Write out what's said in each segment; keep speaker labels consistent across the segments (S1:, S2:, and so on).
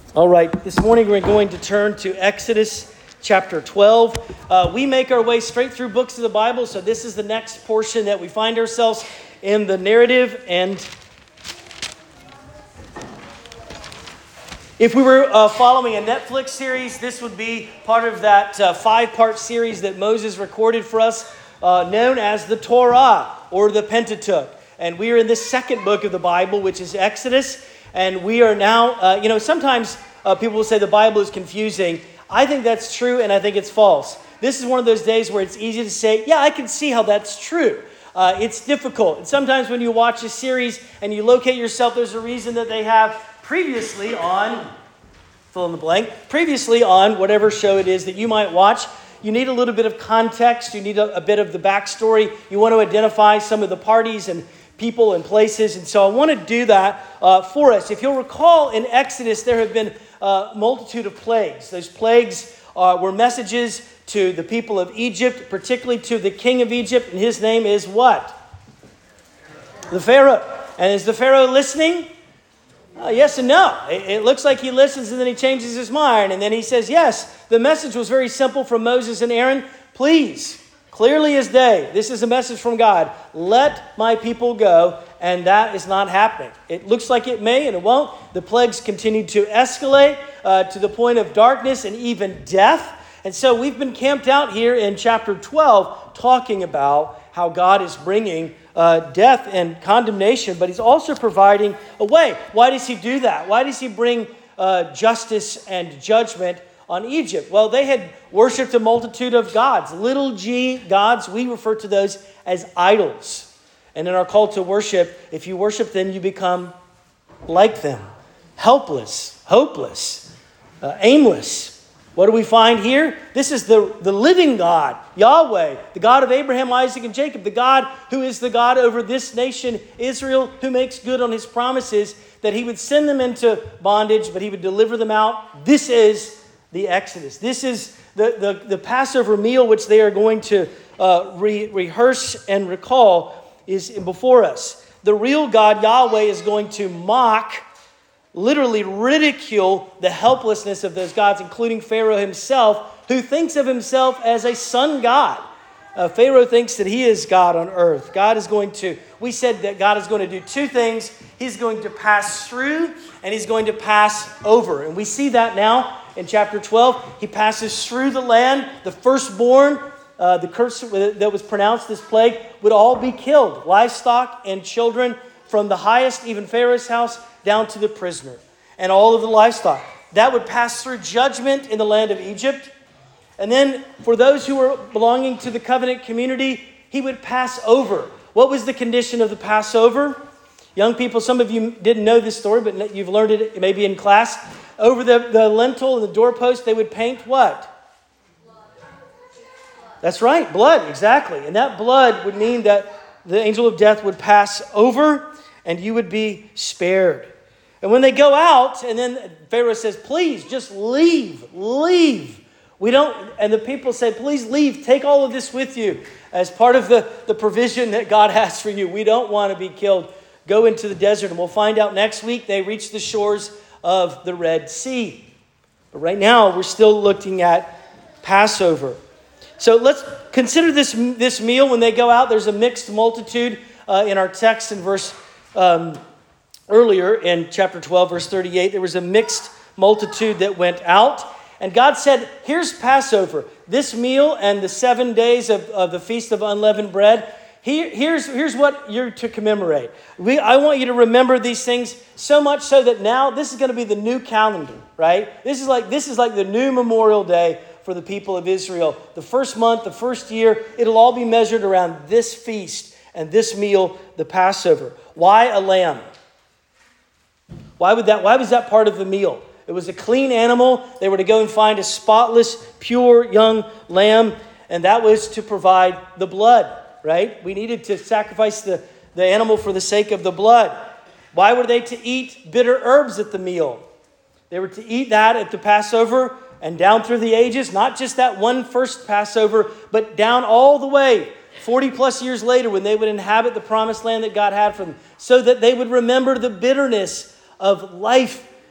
S1: All right, this morning we're going to turn to Exodus chapter 12. We make our way straight through books of the Bible, so this is the next portion that we find ourselves in the narrative. And if we were following a Netflix series, this would be part of that five-part series that Moses recorded for us, known as the Torah or the Pentateuch. And we are in the second book of the Bible, which is Exodus. And we are now, sometimes people will say the Bible is confusing. I think that's true, and I think it's false. This is one of those days where it's easy to say, yeah, I can see how that's true. It's difficult. And sometimes when you watch a series and you locate yourself, there's a reason that they have previously on, fill in the blank, previously on whatever show it is that you might watch. You need a little bit of context. You need a bit of the backstory. You want to identify some of the parties and people and places. And so I want to do that for us. If you'll recall, in Exodus, there have been a multitude of plagues. Those plagues were messages to the people of Egypt, particularly to the king of Egypt. And his name is what? The Pharaoh. And is the Pharaoh listening? Yes and no. It looks like he listens and then he changes his mind. And then he says, yes, the message was very simple from Moses and Aaron. Please, clearly as day, this is a message from God. Let my people go. And that is not happening. It looks like it may and it won't. The plagues continue to escalate to the point of darkness and even death. And so we've been camped out here in chapter 12 talking about how God is bringing death and condemnation, but he's also providing a way. Why does he do that? Why does he bring justice and judgment on Egypt? Well, they had worshipped a multitude of gods, little g gods. We refer to those as idols. And in our call to worship, if you worship them, you become like them. Helpless, hopeless, aimless. What do we find here? This is the living God, Yahweh, the God of Abraham, Isaac, and Jacob, the God who is the God over this nation, Israel, who makes good on his promises that he would send them into bondage, but he would deliver them out. This is the Exodus. This is the Passover meal which they are going to rehearse and recall is before us. The real God, Yahweh, is going to mock, literally ridicule the helplessness of those gods, including Pharaoh himself, who thinks of himself as a sun god. Pharaoh thinks that he is God on earth. We said that God is going to do two things. He's going to pass through and he's going to pass over. And we see that now in chapter 12. He passes through the land. The firstborn, the curse that was pronounced, this plague, would all be killed. Livestock and children from the highest, even Pharaoh's house, down to the prisoner. And all of the livestock. That would pass through judgment in the land of Egypt. And then for those who were belonging to the covenant community, he would pass over. What was the condition of the Passover? Young people, some of you didn't know this story, but you've learned it maybe in class. Over the lintel and the doorpost, they would paint what? That's right, blood, exactly. And that blood would mean that the angel of death would pass over and you would be spared. And when they go out, and then Pharaoh says, please, just leave. And the people say, please leave, take all of this with you as part of the provision that God has for you. We don't want to be killed. Go into the desert. And we'll find out next week they reach the shores of the Red Sea. But right now, we're still looking at Passover. So let's consider this meal when they go out. There's a mixed multitude in our text in verse earlier in chapter 12, verse 38. There was a mixed multitude that went out. And God said, here's Passover. This meal and the 7 days of the Feast of Unleavened Bread. Here's what you're to commemorate. I want you to remember these things so much so that now this is going to be the new calendar, right? This is like the new Memorial Day for the people of Israel. The first month, the first year, it'll all be measured around this feast and this meal, the Passover. Why a lamb? Why was that part of the meal? It was a clean animal. They were to go and find a spotless, pure, young lamb, and that was to provide the blood, right? We needed to sacrifice the animal for the sake of the blood. Why were they to eat bitter herbs at the meal? They were to eat that at the Passover and down through the ages, not just that one first Passover, but down all the way, 40 plus years later when they would inhabit the promised land that God had for them, so that they would remember the bitterness of life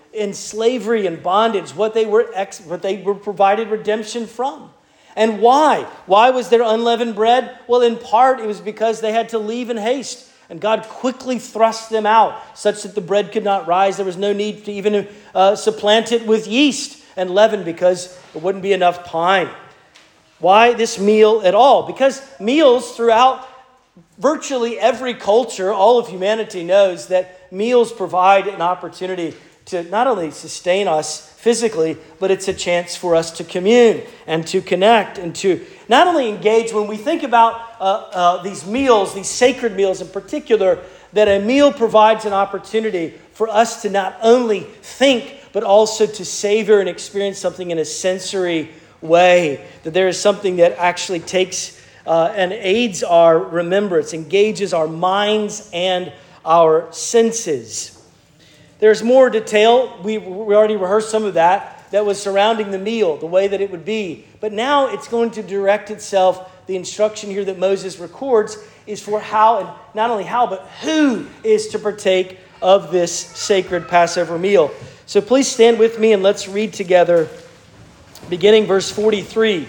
S1: in slavery and bondage, what they were provided redemption from. And why? Why was there unleavened bread? Well, in part, it was because they had to leave in haste. And God quickly thrust them out such that the bread could not rise. There was no need to even supplant it with yeast and leaven because it wouldn't be enough pine. Why this meal at all? Because meals throughout virtually every culture, all of humanity knows that meals provide an opportunity to not only sustain us physically, but it's a chance for us to commune and to connect and to not only engage. When we think about these meals, these sacred meals in particular, that a meal provides an opportunity for us to not only think, but also to savor and experience something in a sensory way. That there is something that actually takes and aids our remembrance, engages our minds and our senses. There's more detail. We already rehearsed some of that was surrounding the meal, the way that it would be. But now it's going to direct itself. The instruction here that Moses records is for how, and not only how, but who is to partake of this sacred Passover meal. So please stand with me and let's read together, beginning verse 43.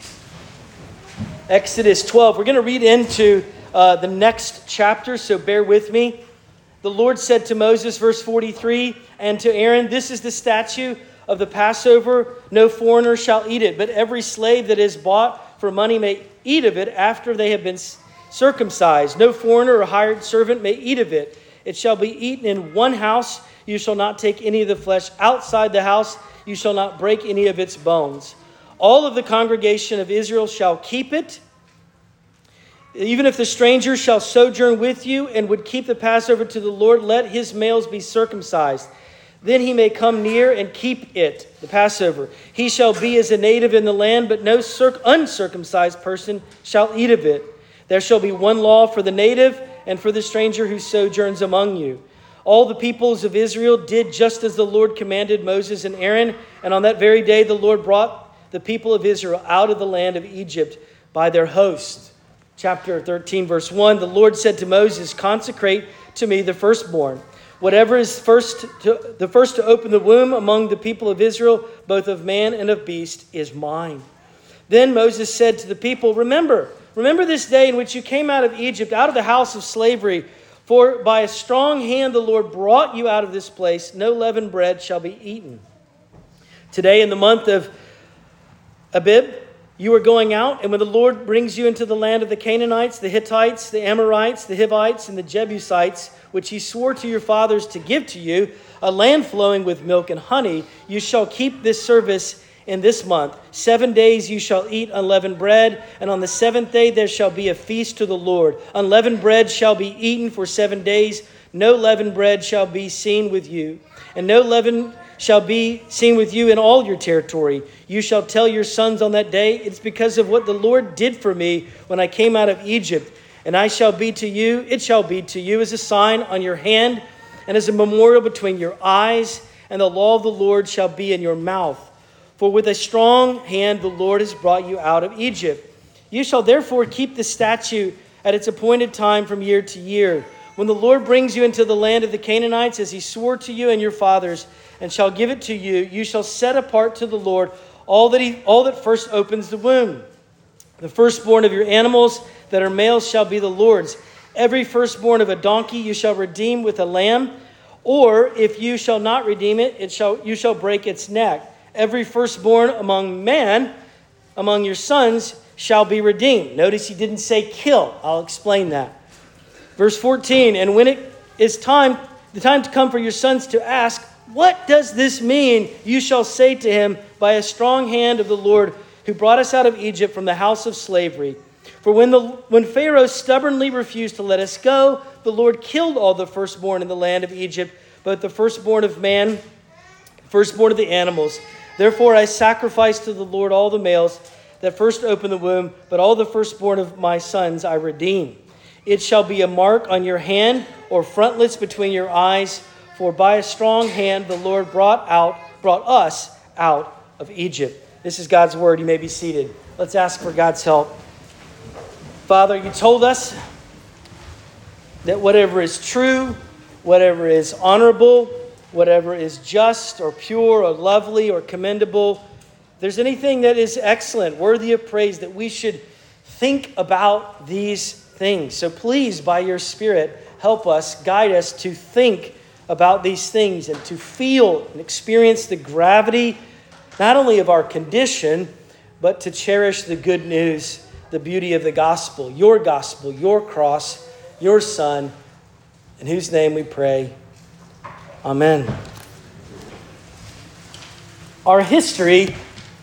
S1: Exodus 12. We're going to read into the next chapter, so bear with me. The Lord said to Moses, verse 43, and to Aaron, this is the statute of the Passover. No foreigner shall eat it, but every slave that is bought for money may eat of it after they have been circumcised. No foreigner or hired servant may eat of it. It shall be eaten in one house. You shall not take any of the flesh outside the house. You shall not break any of its bones. All of the congregation of Israel shall keep it. Even if the stranger shall sojourn with you and would keep the Passover to the Lord, let his males be circumcised. Then he may come near and keep it, the Passover. He shall be as a native in the land, but no uncircumcised person shall eat of it. There shall be one law for the native and for the stranger who sojourns among you. All the peoples of Israel did just as the Lord commanded Moses and Aaron, and on that very day the Lord brought the people of Israel out of the land of Egypt by their host. Chapter 13, verse 1, the Lord said to Moses, consecrate to me the firstborn. Whatever is the first to open the womb among the people of Israel, both of man and of beast, is mine. Then Moses said to the people, remember this day in which you came out of Egypt, out of the house of slavery. For by a strong hand the Lord brought you out of this place. No leavened bread shall be eaten. Today in the month of Abib, you are going out, and when the Lord brings you into the land of the Canaanites, the Hittites, the Amorites, the Hivites, and the Jebusites, which he swore to your fathers to give to you, a land flowing with milk and honey, you shall keep this service in this month. 7 days you shall eat unleavened bread, and on the seventh day there shall be a feast to the Lord. Unleavened bread shall be eaten for 7 days. No leavened bread shall be seen with you, and no leaven shall be seen with you in all your territory. You shall tell your sons on that day, it's because of what the Lord did for me when I came out of Egypt. And it shall be to you as a sign on your hand and as a memorial between your eyes, and the law of the Lord shall be in your mouth. For with a strong hand the Lord has brought you out of Egypt. You shall therefore keep the statute at its appointed time from year to year. When the Lord brings you into the land of the Canaanites, as he swore to you and your fathers, and shall give it to you, you shall set apart to the Lord all that first opens the womb. The firstborn of your animals that are males shall be the Lord's. Every firstborn of a donkey you shall redeem with a lamb, or if you shall not redeem it, you shall break its neck. Every firstborn among your sons shall be redeemed. Notice he didn't say kill. I'll explain that. Verse 14, and when it is the time to come for your sons to ask, what does this mean? You shall say to him, by a strong hand of the Lord who brought us out of Egypt from the house of slavery. For when Pharaoh stubbornly refused to let us go, the Lord killed all the firstborn in the land of Egypt, both the firstborn of man, firstborn of the animals. Therefore I sacrifice to the Lord all the males that first open the womb, but all the firstborn of my sons I redeem. It shall be a mark on your hand or frontlets between your eyes, for by a strong hand the Lord brought us out of Egypt. This is God's word. You may be seated. Let's ask for God's help. Father, you told us that whatever is true, whatever is honorable, whatever is just or pure or lovely or commendable, if there's anything that is excellent, worthy of praise, that we should think about these things. So please, by your Spirit, help us, guide us to think about these things and to feel and experience the gravity, not only of our condition, but to cherish the good news, the beauty of the gospel, your cross, your Son, in whose name we pray. Amen. Our history,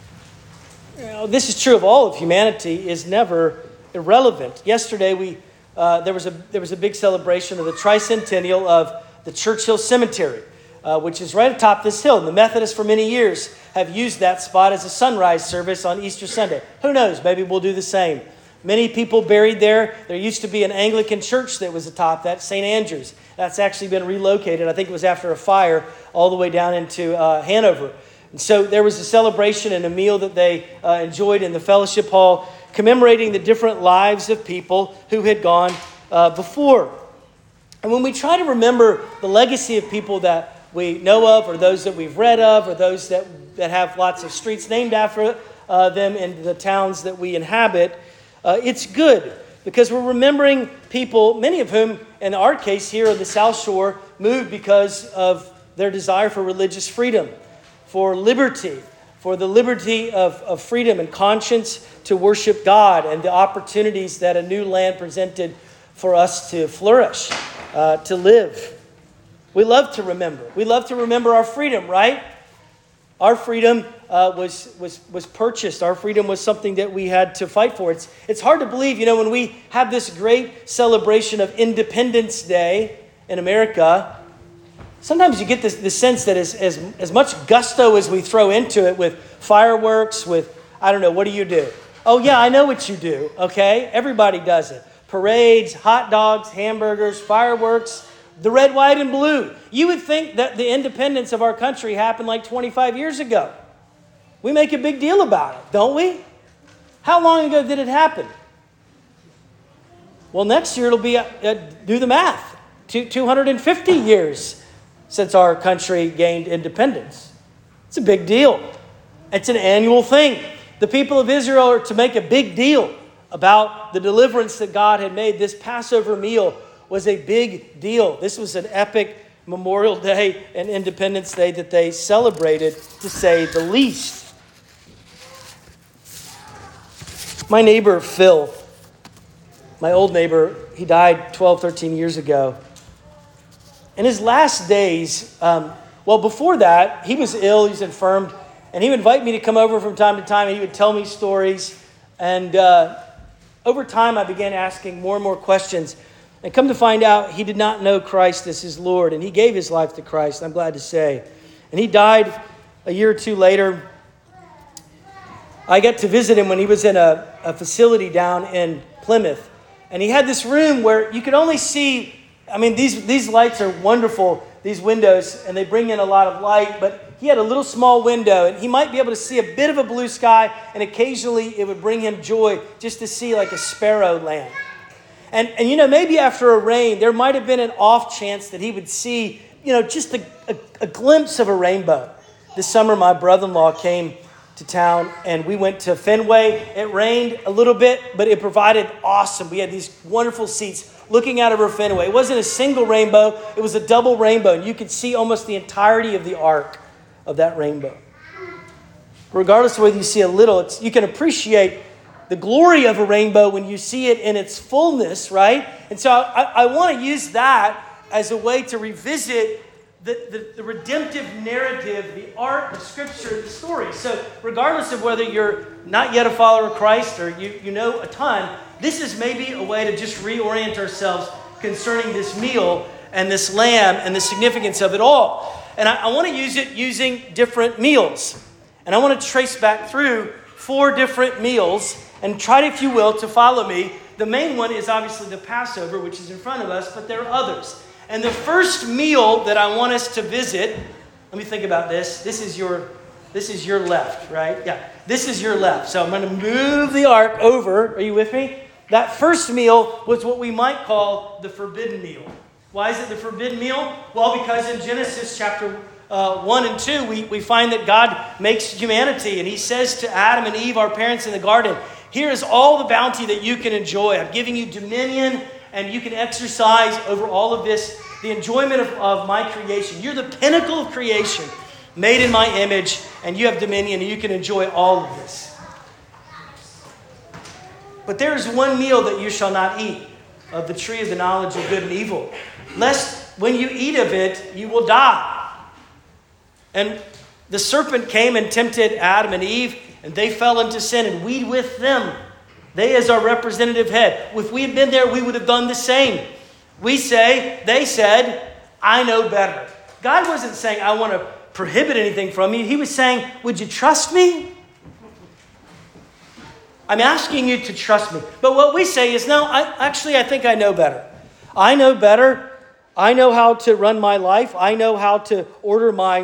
S1: this is true of all of humanity, is never irrelevant. Yesterday, there was a big celebration of the tricentennial of the Churchill Cemetery, which is right atop this hill. And the Methodists for many years have used that spot as a sunrise service on Easter Sunday. Who knows? Maybe we'll do the same. Many people buried there. There used to be an Anglican church that was atop that, St. Andrew's. That's actually been relocated. I think it was after a fire all the way down into Hanover. And so there was a celebration and a meal that they enjoyed in the fellowship hall, commemorating the different lives of people who had gone before. And when we try to remember the legacy of people that we know of, or those that we've read of, or those that have lots of streets named after them in the towns that we inhabit, it's good because we're remembering people, many of whom, in our case here on the South Shore, moved because of their desire for religious freedom, for liberty, for the liberty of freedom and conscience to worship God, and the opportunities that a new land presented for us to flourish, to live. We love to remember. We love to remember our freedom, right? Our freedom was purchased. Our freedom was something that we had to fight for. It's hard to believe, when we have this great celebration of Independence Day in America, sometimes you get the sense that as much gusto as we throw into it with fireworks, with, I don't know, what do you do? Oh, yeah, I know what you do, okay? Everybody does it. Parades, hot dogs, hamburgers, fireworks, the red, white, and blue. You would think that the independence of our country happened like 25 years ago. We make a big deal about it, don't we? How long ago did it happen? Well, next year it'll be, do the math, 250 years since our country gained independence. It's a big deal. It's an annual thing. The people of Israel are to make a big deal about the deliverance that God had made. This Passover meal was a big deal. This was an epic Memorial Day and Independence Day that they celebrated, to say the least. My neighbor, Phil, my old neighbor, he died 12, 13 years ago. In his last days, before that, he was ill, he was infirmed, and he would invite me to come over from time to time, and he would tell me stories. And over time, I began asking more and more questions. And come to find out, he did not know Christ as his Lord, and he gave his life to Christ, I'm glad to say. And he died a year or two later. I got to visit him when he was in a facility down in Plymouth. And he had this room where you could only see, these lights are wonderful, these windows, and they bring in a lot of light, but he had a little small window, and he might be able to see a bit of a blue sky, and occasionally it would bring him joy just to see like a sparrow land. And maybe after a rain, there might have been an off chance that he would see, just a glimpse of a rainbow. This summer, my brother-in-law came to town, and we went to Fenway. It rained a little bit, but it provided awesome. We had these wonderful seats looking out over Fenway. It wasn't a single rainbow. It was a double rainbow, and you could see almost the entirety of the arc of that rainbow. Regardless of whether you see a little, you can appreciate the glory of a rainbow when you see it in its fullness, right? And so I want to use that as a way to revisit the redemptive narrative, the art, the scripture, the story. So regardless of whether you're not yet a follower of Christ or you know a ton, this is maybe a way to just reorient ourselves concerning this meal and this lamb and the significance of it all. And I want to use it using different meals. And I want to trace back through 4 different meals and try, if you will, to follow me. The main one is obviously the Passover, which is in front of us, but there are others. And the first meal that I want us to visit, let me think about this. This is your left, right? Yeah, this is your left. So I'm going to move the ark over. Are you with me? That first meal was what we might call the forbidden meal. Why is it the forbidden meal? Well, because in Genesis chapter 1 and 2, we find that God makes humanity, and he says to Adam and Eve, our parents in the garden, here is all the bounty that you can enjoy. I'm giving you dominion, and you can exercise over all of this, the enjoyment of my creation. You're the pinnacle of creation, made in my image, and you have dominion, and you can enjoy all of this. But there is one meal that you shall not eat, of the tree of the knowledge of good and evil, lest when you eat of it, you will die. And the serpent came and tempted Adam and Eve, and they fell into sin, and we with them. They as our representative head. If we had been there, we would have done the same. They said, I know better. God wasn't saying, I want to prohibit anything from you. He was saying, would you trust me? I'm asking you to trust me. But what we say is, no, I think I know better. I know better. I know how to run my life. I know how to order my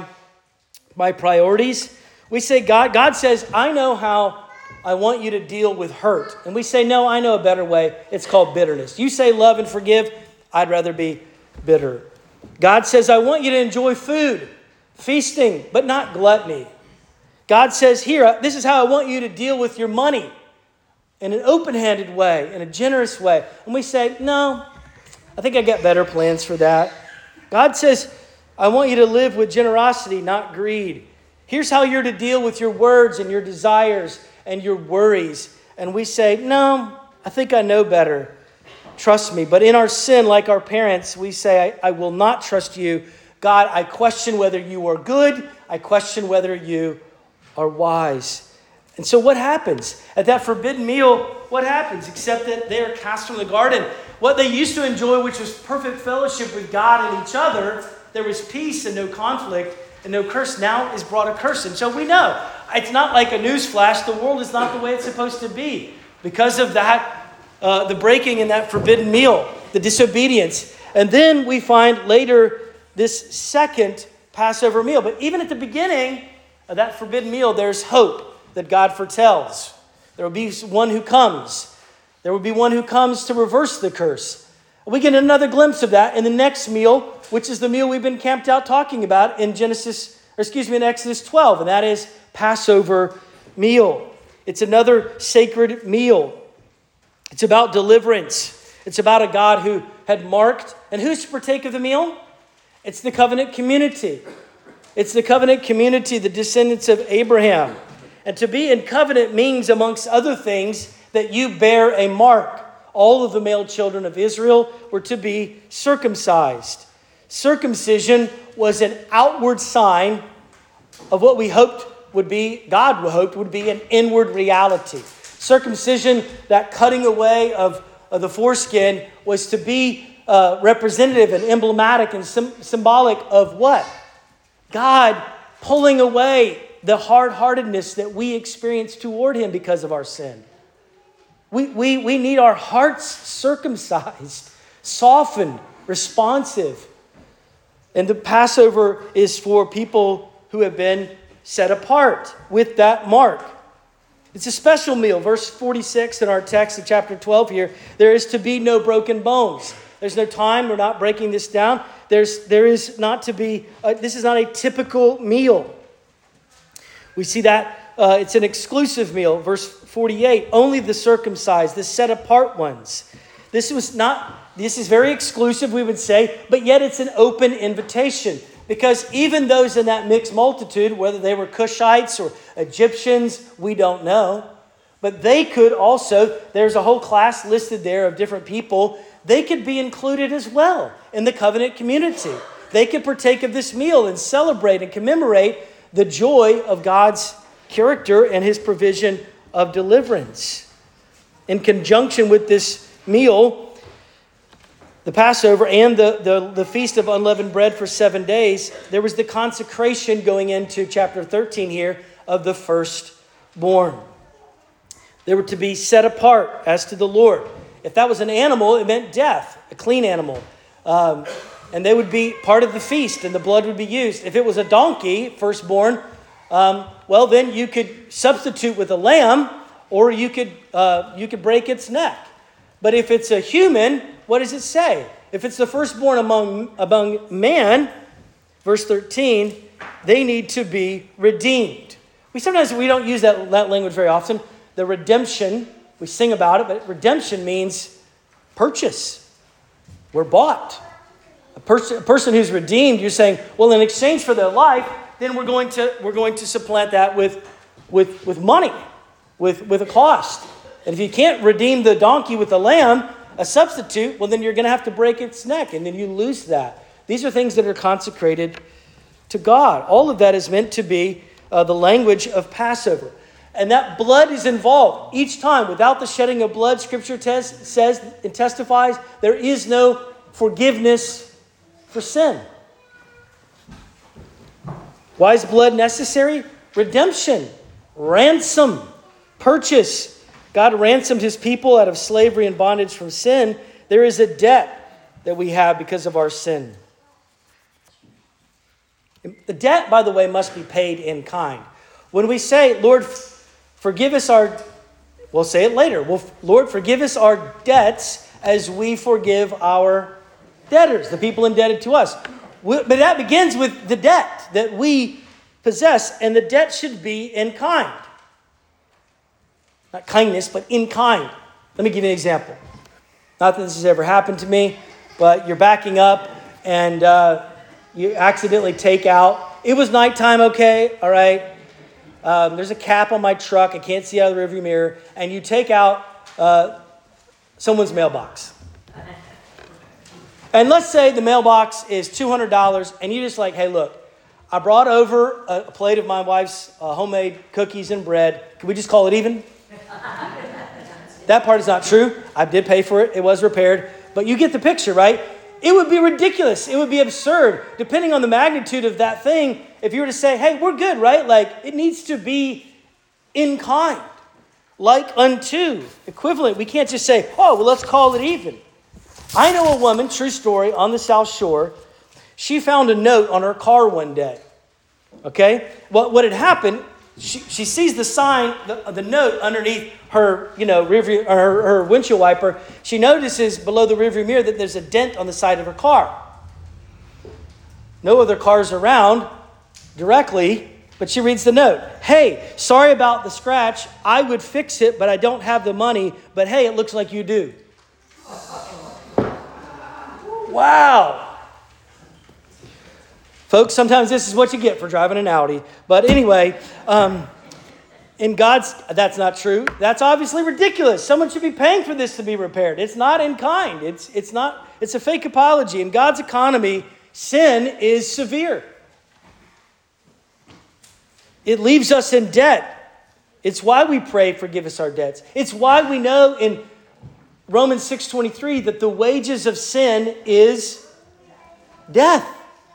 S1: priorities. We say, God says, I know how I want you to deal with hurt. And we say, no, I know a better way. It's called bitterness. You say love and forgive. I'd rather be bitter. God says, I want you to enjoy food, feasting, but not gluttony. God says, here, this is how I want you to deal with your money. In an open-handed way, in a generous way. And we say, no, I think I got better plans for that. God says, I want you to live with generosity, not greed. Here's how you're to deal with your words and your desires and your worries. And we say, no, I think I know better. Trust me. But in our sin, like our parents, we say, I will not trust you. God, I question whether you are good. I question whether you are wise. And so what happens? At that forbidden meal, what happens? Except that they are cast from the garden. What they used to enjoy, which was perfect fellowship with God and each other, there was peace and no conflict and no curse, now is brought a curse. And so we know, it's not like a news flash. The world is not the way it's supposed to be. Because of that, the breaking in that forbidden meal, the disobedience. And then we find later this second Passover meal. But even at the beginning of that forbidden meal, there's hope that God foretells. There will be one who comes. There will be one who comes to reverse the curse. We get another glimpse of that in the next meal, which is the meal we've been camped out talking about in Exodus 12, and that is Passover meal. It's another sacred meal. It's about deliverance. It's about a God who had marked. And who's to partake of the meal? It's the covenant community. It's the covenant community, the descendants of Abraham. And to be in covenant means, amongst other things, that you bear a mark. All of the male children of Israel were to be circumcised. Circumcision was an outward sign of what we hoped would be, God hoped would be an inward reality. Circumcision, that cutting away of the foreskin, was to be representative and emblematic and symbolic of what? God pulling away the hard-heartedness that we experience toward him because of our sin. We need our hearts circumcised, softened, responsive. And the Passover is for people who have been set apart with that mark. It's a special meal. Verse 46 in our text in chapter 12 here, there is to be no broken bones. There's no time. We're not breaking this down. There is not to be, this is not a typical meal. We see that it's an exclusive meal. Verse 48, only the circumcised, the set apart ones. This is very exclusive, we would say, but yet it's an open invitation. Because even those in that mixed multitude, whether they were Cushites or Egyptians, we don't know. But they could also, there's a whole class listed there of different people. They could be included as well in the covenant community. They could partake of this meal and celebrate and commemorate the joy of God's character and his provision of deliverance. In conjunction with this meal, the Passover and the Feast of Unleavened Bread for 7 days, there was the consecration going into chapter 13 here of the firstborn. They were to be set apart as to the Lord. If that was an animal, it meant death, a clean animal. And they would be part of the feast, and the blood would be used. If it was a donkey, firstborn, well, then you could substitute with a lamb, or you could break its neck. But if it's a human, what does it say? if it's the firstborn among man, verse 13, they need to be redeemed. Sometimes we don't use that language very often. The redemption, we sing about it, but redemption means purchase. We're bought. A person who's redeemed, you're saying, well, in exchange for their life, then we're going to supplant that with money, with a cost. And if you can't redeem the donkey with the lamb, a substitute, well, then you're going to have to break its neck, and then you lose that. These are things that are consecrated to God. All of that is meant to be the language of Passover. And that blood is involved each time. Without the shedding of blood, Scripture says and testifies, there is no forgiveness for sin. Why is blood necessary? Redemption, ransom, purchase. God ransomed his people out of slavery and bondage from sin. There is a debt that we have because of our sin. The debt, by the way, must be paid in kind. When we say, Lord, forgive us we'll say it later. Lord, forgive us our debts as we forgive our debtors, the people indebted to us. But that begins with the debt that we possess, and the debt should be in kind. Not kindness, but in kind. Let me give you an example. Not that this has ever happened to me, but you're backing up and you accidentally take out. It was nighttime, okay, all right. There's a cap on my truck. I can't see out of the rearview mirror. And you take out someone's mailbox. And let's say the mailbox is $200, and you're just like, hey, look, I brought over a plate of my wife's homemade cookies and bread. Can we just call it even? That part is not true. I did pay for it. It was repaired. But you get the picture, right? It would be ridiculous. It would be absurd, depending on the magnitude of that thing, if you were to say, hey, we're good, right? Like, it needs to be in kind, like unto, equivalent. We can't just say, oh, well, let's call it even. I know a woman, true story, on the South Shore. She found a note on her car one day. Okay? What had happened, she sees the sign, the note underneath her, rearview, her windshield wiper. She notices below the rearview mirror that there's a dent on the side of her car. No other cars around directly, but she reads the note. Hey, sorry about the scratch. I would fix it, but I don't have the money. But hey, it looks like you do. Wow. Folks, sometimes this is what you get for driving an Audi. But anyway, in God's, that's not true. That's obviously ridiculous. Someone should be paying for this to be repaired. It's not in kind. It's a fake apology. In God's economy, sin is severe. It leaves us in debt. It's why we pray, forgive us our debts. It's why we know in Romans 6:23 that the wages of sin is death.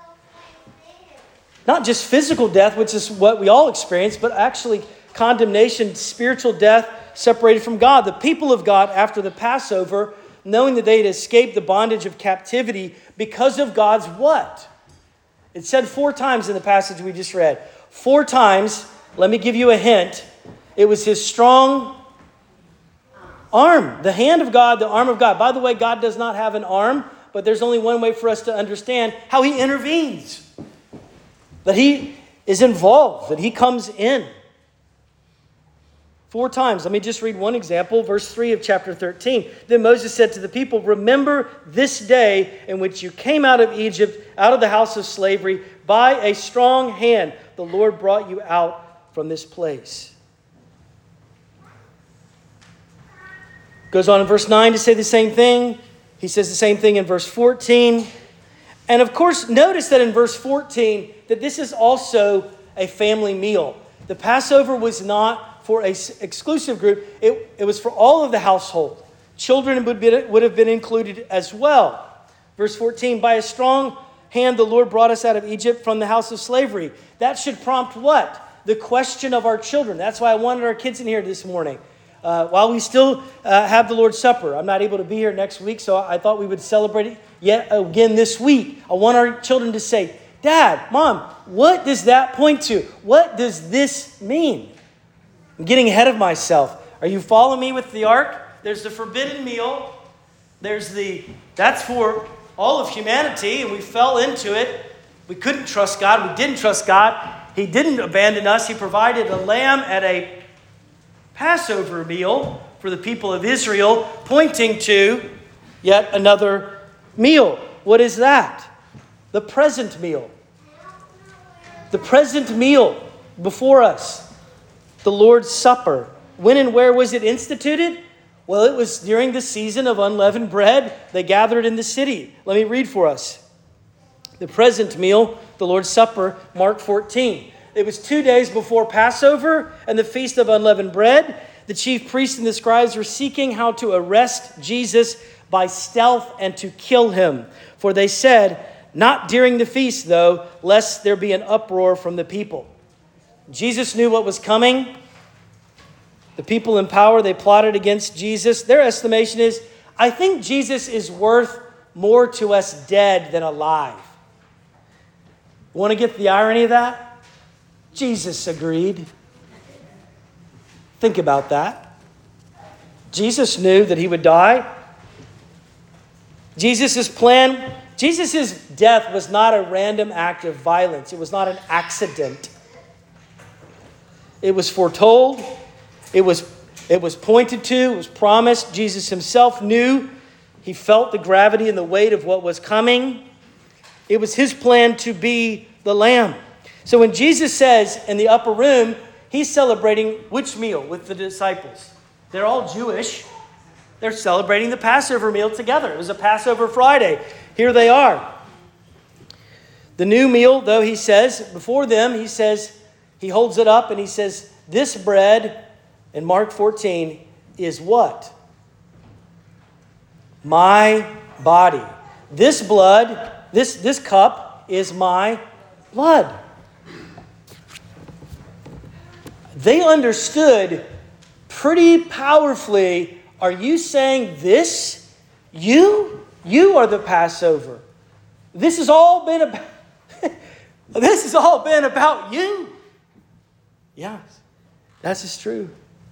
S1: Not just physical death, which is what we all experience, but actually condemnation, spiritual death, separated from God. The people of God, after the Passover, knowing that they had escaped the bondage of captivity because of God's what? It said 4 times in the passage we just read. 4 times, let me give you a hint. It was his strong arm, the hand of God, the arm of God. By the way, God does not have an arm, but there's only one way for us to understand how he intervenes. That he is involved, that he comes in. 4 times. Let me just read one example. Verse 3 of chapter 13. Then Moses said to the people, remember this day in which you came out of Egypt, out of the house of slavery, by a strong hand. The Lord brought you out from this place. Goes on in verse 9 to say the same thing. He says the same thing in verse 14. And of course, notice that in verse 14, that this is also a family meal. The Passover was not for an exclusive group. It was for all of the household. Children would have been included as well. Verse 14, by a strong hand the Lord brought us out of Egypt from the house of slavery. That should prompt what? The question of our children. That's why I wanted our kids in here this morning. While we still have the Lord's Supper. I'm not able to be here next week, so I thought we would celebrate it yet again this week. I want our children to say, Dad, Mom, what does that point to? What does this mean? I'm getting ahead of myself. Are you following me with the ark? There's the forbidden meal. That's for all of humanity, and we fell into it. We couldn't trust God. We didn't trust God. He didn't abandon us. He provided a lamb at a Passover meal for the people of Israel, pointing to yet another meal. What is that? The present meal. The present meal before us. The Lord's Supper. When and where was it instituted? Well, it was during the season of unleavened bread. They gathered in the city. Let me read for us. The present meal, the Lord's Supper, Mark 14. It was 2 days before Passover and the Feast of Unleavened Bread. The chief priests and the scribes were seeking how to arrest Jesus by stealth and to kill him. For they said, not during the feast, though, lest there be an uproar from the people. Jesus knew what was coming. The people in power, they plotted against Jesus. Their estimation is, I think Jesus is worth more to us dead than alive. Want to get the irony of that? Jesus agreed. Think about that. Jesus knew that he would die. Jesus' plan, Jesus' death was not a random act of violence. It was not an accident. It was foretold. It was pointed to. It was promised. Jesus himself knew. He felt the gravity and the weight of what was coming. It was his plan to be the Lamb. So when Jesus says in the upper room, he's celebrating which meal with the disciples? They're all Jewish. They're celebrating the Passover meal together. It was a Passover Friday. Here they are. The new meal, though, he says, before them, he holds it up and he says, this bread, in Mark 14, is what? My body. This blood, this cup is my blood. They understood pretty powerfully, are you saying this? You are the Passover. This has all been about you. Yes, that is true.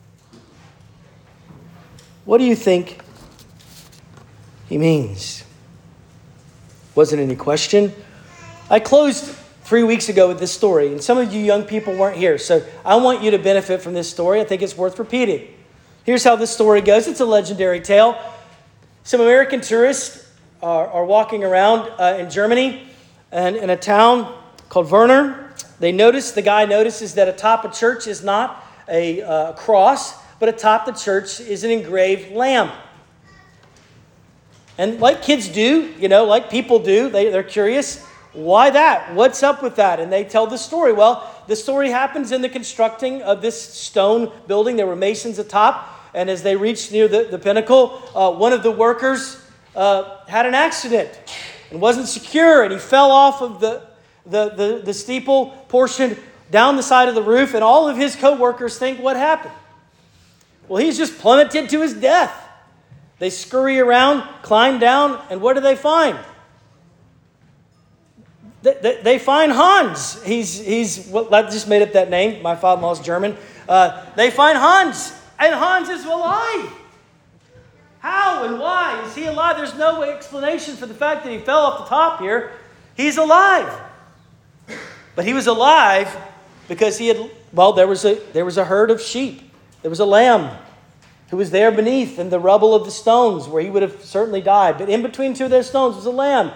S1: What do you think he means? Wasn't any question. I closed 3 weeks ago with this story, and some of you young people weren't here, so I want you to benefit from this story. I think it's worth repeating. Here's how this story goes. It's a legendary tale. Some American tourists are walking around in Germany and in a town called Werner. The guy notices that atop a church is not a cross, but atop the church is an engraved lamb. And like kids do, like people do, they're curious. Why that? What's up with that? And they tell the story. Well, the story happens in the constructing of this stone building. There were masons atop. And as they reached near the pinnacle, one of the workers had an accident and wasn't secure. And he fell off of the steeple portion down the side of the roof. And all of his co-workers think, what happened? Well, he's just plummeted to his death. They scurry around, climb down, and what do they find? They find Hans. I just made up that name. My father-in-law's German. They find Hans, and Hans is alive. How and why is he alive? There's no explanation for the fact that he fell off the top here. He's alive. But he was alive because there was a herd of sheep. There was a lamb who was there beneath in the rubble of the stones where he would have certainly died. But in between two of those stones was a lamb.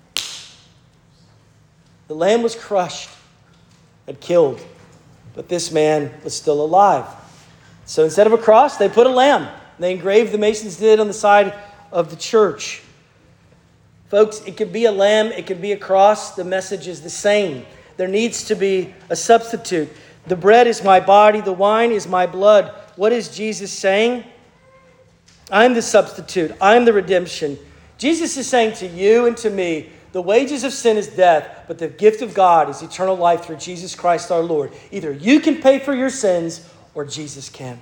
S1: The lamb was crushed and killed, but this man was still alive. So instead of a cross, they put a lamb. They engraved, the masons did, on the side of the church. Folks, it could be a lamb, it could be a cross. The message is the same. There needs to be a substitute. The bread is my body, the wine is my blood. What is Jesus saying? I'm the substitute. I'm the redemption. Jesus is saying to you and to me, the wages of sin is death, but the gift of God is eternal life through Jesus Christ our Lord. Either you can pay for your sins or Jesus can.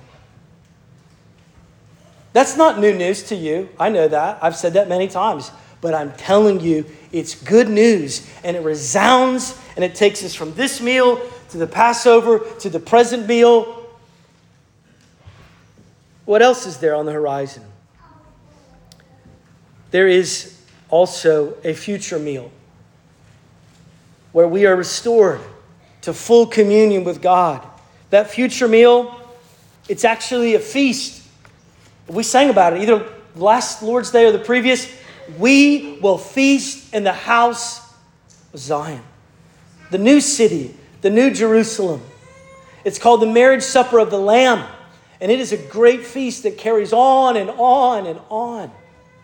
S1: That's not new news to you. I know that. I've said that many times. But I'm telling you, it's good news. And it resounds, and it takes us from this meal to the Passover to the present meal. What else is there on the horizon? There is also a future meal where we are restored to full communion with God. That future meal, it's actually a feast. We sang about it either last Lord's Day or the previous. We will feast in the house of Zion, the new city, the new Jerusalem. It's called the marriage supper of the Lamb, and it is a great feast that carries on and on and on.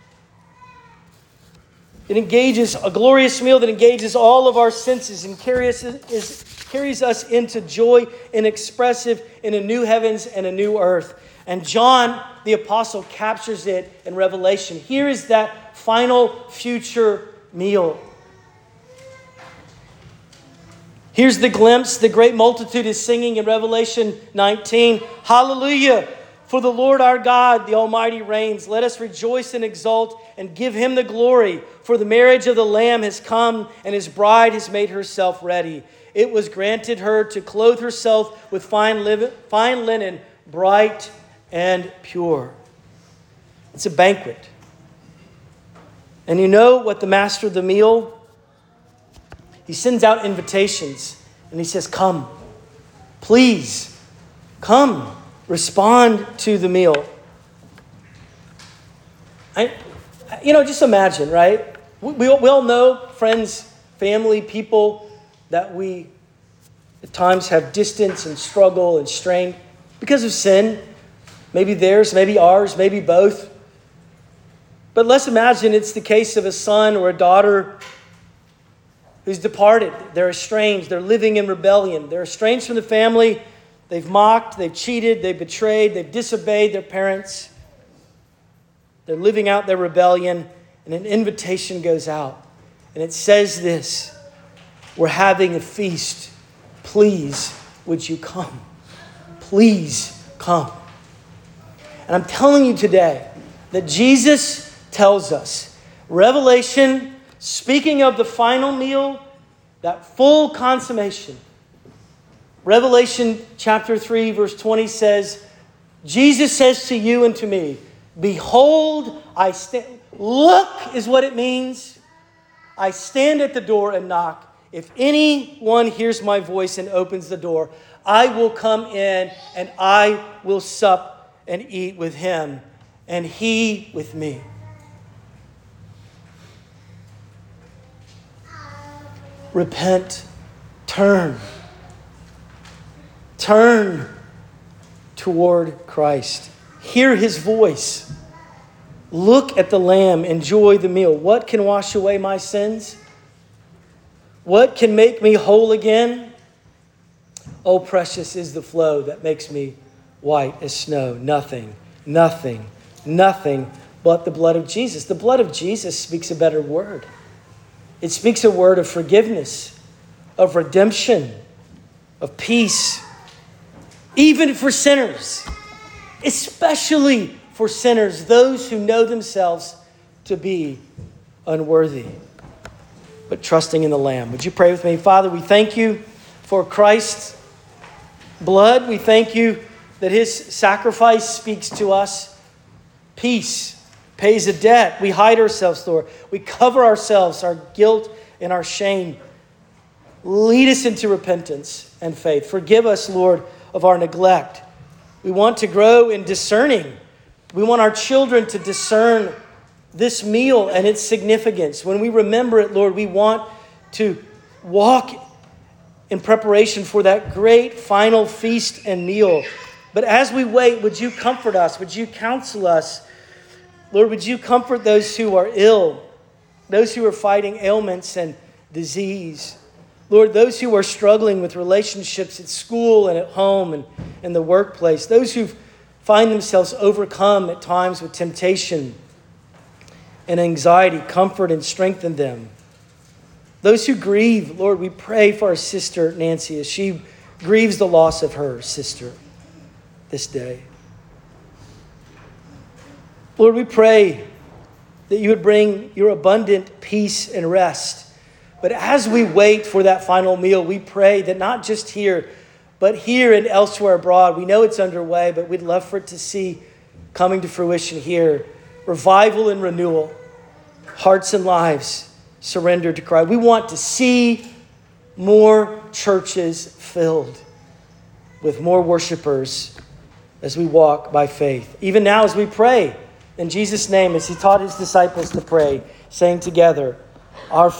S1: It engages a glorious meal that engages all of our senses and carries us into joy inexpressive in a new heavens and a new earth. And John, the apostle, captures it in Revelation. Here is that final future meal. Here's the glimpse. The great multitude is singing in Revelation 19. Hallelujah! For the Lord our God, the Almighty, reigns. Let us rejoice and exult and give him the glory. For the marriage of the Lamb has come, and his bride has made herself ready. It was granted her to clothe herself with fine linen, bright and pure. It's a banquet. And you know what the master of the meal? He sends out invitations, and he says, come, please, come. Respond to the meal. Just imagine, right? We all know friends, family, people that we at times have distance and struggle and strain because of sin. Maybe theirs, maybe ours, maybe both. But let's imagine it's the case of a son or a daughter who's departed. They're estranged. They're living in rebellion. They're estranged from the family. They've mocked, they've cheated, they've betrayed, they've disobeyed their parents. They're living out their rebellion, and an invitation goes out. And it says this, we're having a feast. Please, would you come? Please come. And I'm telling you today that Jesus tells us, Revelation, speaking of the final meal, that full consummation, Revelation chapter 3, verse 20 says, Jesus says to you and to me, behold, I stand. Look is what it means. I stand at the door and knock. If anyone hears my voice and opens the door, I will come in and I will sup and eat with him and he with me. Repent. Turn. Turn toward Christ. Hear his voice. Look at the Lamb. Enjoy the meal. What can wash away my sins? What can make me whole again? Oh, precious is the flow that makes me white as snow. Nothing but the blood of Jesus. The blood of Jesus speaks a better word. It speaks a word of forgiveness, of redemption, of peace. Even for sinners, especially for sinners, those who know themselves to be unworthy, but trusting in the Lamb. Would you pray with me? Father, we thank you for Christ's blood. We thank you that his sacrifice speaks to us. Peace pays a debt. We hide ourselves, Lord. We cover ourselves, our guilt and our shame. Lead us into repentance and faith. Forgive us, Lord, of our neglect. We want to grow in discerning. We want our children to discern this meal and its significance. When we remember it, Lord, we want to walk in preparation for that great final feast and meal. But as we wait, would you comfort us? Would you counsel us? Lord, would you comfort those who are ill, those who are fighting ailments and disease? Lord, those who are struggling with relationships at school and at home and in the workplace, those who find themselves overcome at times with temptation and anxiety, comfort and strengthen them. Those who grieve, Lord, we pray for our sister Nancy as she grieves the loss of her sister this day. Lord, we pray that you would bring your abundant peace and rest. But as we wait for that final meal, we pray that not just here, but here and elsewhere abroad, we know it's underway, but we'd love for it to see coming to fruition here, revival and renewal, hearts and lives surrendered to Christ. We want to see more churches filled with more worshipers as we walk by faith. Even now as we pray in Jesus' name, as he taught his disciples to pray, saying together, Our